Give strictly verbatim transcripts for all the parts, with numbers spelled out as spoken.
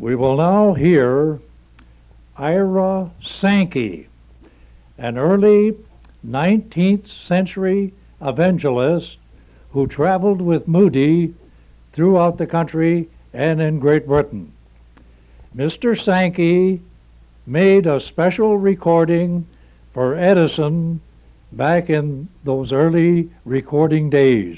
We will now hear Ira Sankey, an early nineteenth century evangelist who traveled with Moody throughout the country and in Great Britain. Mister Sankey made a special recording for Edison back in those early recording days.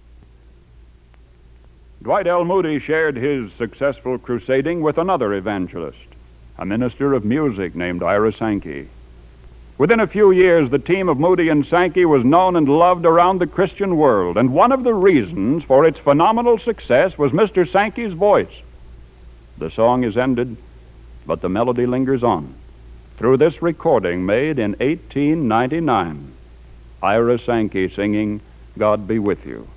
Dwight L. Moody shared his successful crusading with another evangelist, a minister of music named Ira Sankey. Within a few years, the team of Moody and Sankey was known and loved around the Christian world, and one of the reasons for its phenomenal success was Mister Sankey's voice. The song is ended, but the melody lingers on. Through this recording made in eighteen ninety-nine, Ira Sankey singing, "God Be With You."